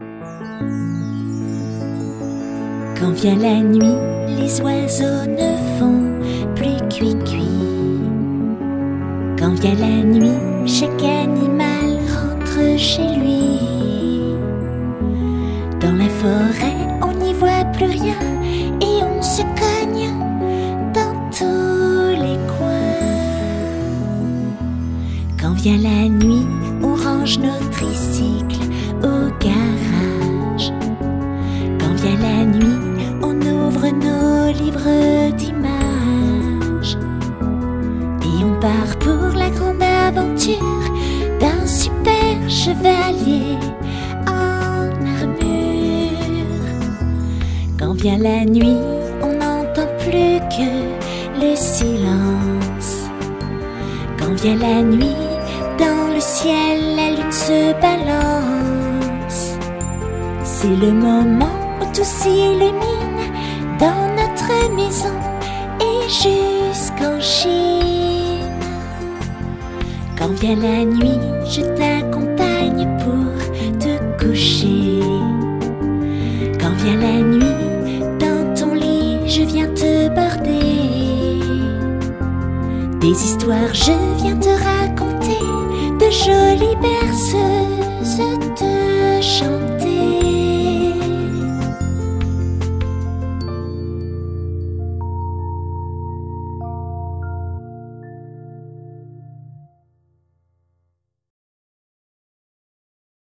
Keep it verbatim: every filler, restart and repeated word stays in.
Quand vient la nuit, les oiseaux ne font plus cuit-cuit. Quand vient la nuit, chaque animal rentre chez lui. Dans la forêt, on n'y voit plus rien et on se cogne dans tous les coins. Quand vient la nuit, on range nos tricycles au garage. Quand vient la nuit, on ouvre nos livres d'images et on part pour la grande aventure d'un super chevalier en armure. Quand vient la nuit, on n'entend plus que le silence. Quand vient la nuit, dans le ciel, la lune se balance. C'est le moment où tout s'illumine dans notre maison et jusqu'en Chine. Quand vient la nuit, je t'accompagne pour te coucher. Quand vient la nuit, dans ton lit, je viens te border. Des histoires je viens te raconter, de jolies berceuses te chanter.